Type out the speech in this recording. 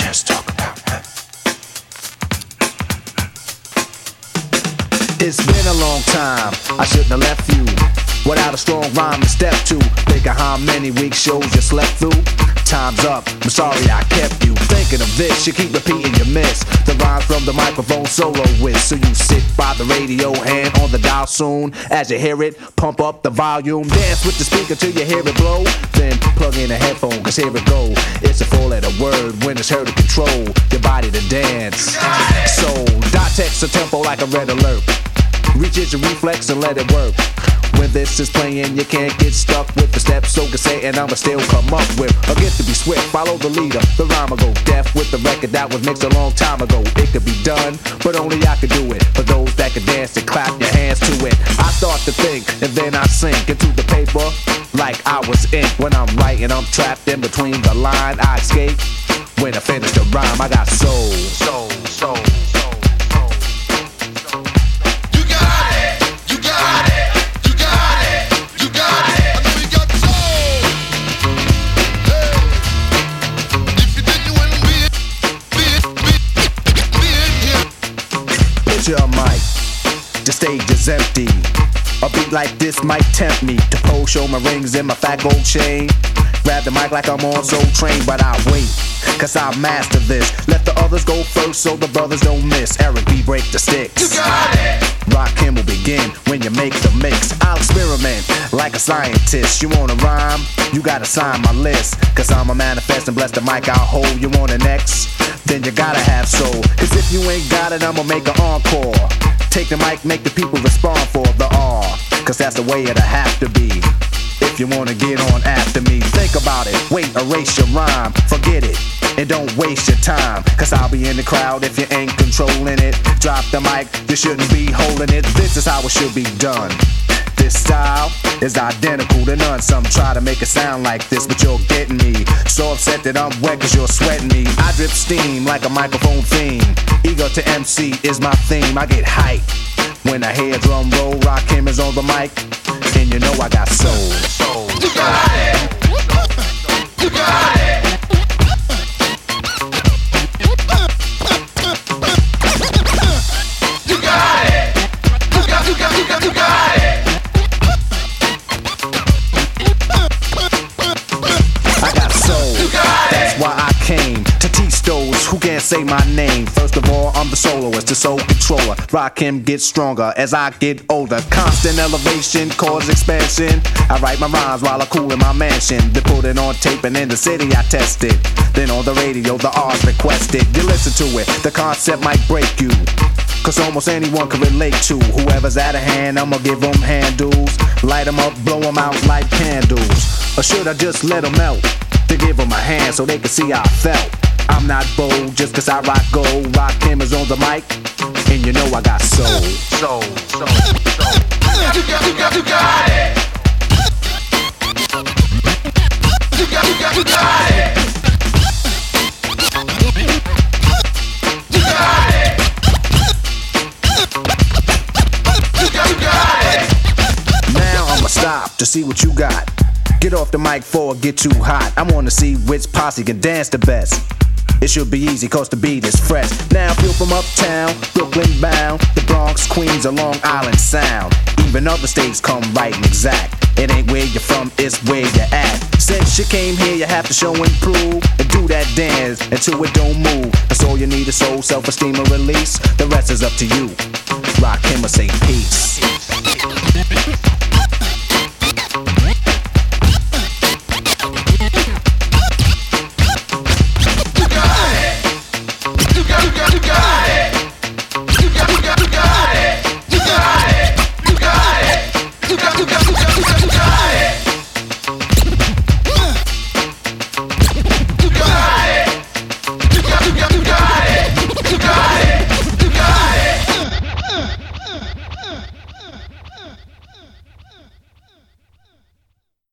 Just talk about it. It's been a long time, I shouldn't have left you without a strong rhyme to step to. Think of how many week shows you slept through. Time's up, I'm sorry I kept you thinking of this. You keep repeating you miss the rhymes from the microphone solo with. So you sit by the radio, hand on the dial soon. As you hear it, pump up the volume. Dance with the speaker till you hear it blow. Then plug in a headphone, cause here it go. It's a four-letter word when it's heard to control your body to dance. So dot text a tempo like a red alert. Reach your reflex and let it work. When this is playing, you can't get stuck with the steps. So can say, and I'ma still come up with a gift to be swift. Follow the leader, the rhyme will go deaf with the record that was mixed a long time ago. It could be done, but only I could do it. For those that can dance and clap your hands to it. I start to think, and then I sink into the paper like I was ink. When I'm writing, I'm trapped in between the line. I escape when I finish the rhyme. I got soul, soul, soul. Your mic, the stage is empty. A beat like this might tempt me to pose, show my rings and my fat gold chain. Grab the mic like I'm on Soul Train, but I wait, cause I master this. Let the others go first so the brothers don't miss. Eric B, break the sticks. You got it! Rakim will begin when you make the mix. I'll experiment like a scientist. You wanna rhyme? You gotta sign my list. Cause I'm a manifest and bless the mic I'll hold. You want an X? Then you gotta have soul. Cause if you ain't got it, I'ma make an encore. Take the mic, make the people respond for the R. Cause that's the way it'll have to be. If you wanna get on after me, think about it. Wait, erase your rhyme, forget it. And don't waste your time, cause I'll be in the crowd if you ain't controlling it. Drop the mic, you shouldn't be holding it. This is how it should be done. This style is identical to none. Some try to make it sound like this, but you're getting me so upset that I'm wet cause you're sweating me. I drip steam like a microphone theme. Ego to MC is my theme. I get hype when I hear drum roll. Rakim is on the mic, and you know I got soul. Soul. You got it. You got it. You got it. You got it. I got soul. That's why I came to teach those who can't say my name. First of all, I'm the soloist, the soul controller. Rakim gets stronger as I get older. Constant elevation, cause expansion. I write my rhymes while I cool in my mansion. They put it on tape and in the city I test it. Then on the radio, the R's requested. You listen to it, the concept might break you. Cause almost anyone can relate to whoever's out of hand. I'ma give them handles. Light them up, blow them out like candles. Or should I just let them melt? To give them a hand so they can see how I felt. I'm not bold just cause I rock gold. Rakim is on the mic, and you know I got soul. Soul, soul, soul. You got it. You got it. You got it. You got it. Now I'ma stop to see what you got. Get off the mic before it get too hot. I wanna see which posse can dance the best. It should be easy cause the beat is fresh. Now if you're from uptown, Brooklyn bound, the Bronx, Queens, or Long Island Sound. Even other states come right and exact. It ain't where you're from, it's where you're at. Since you came here, you have to show and prove. And do that dance until it don't move. That's all you need is soul, self-esteem, and release. The rest is up to you. Rakim will say peace.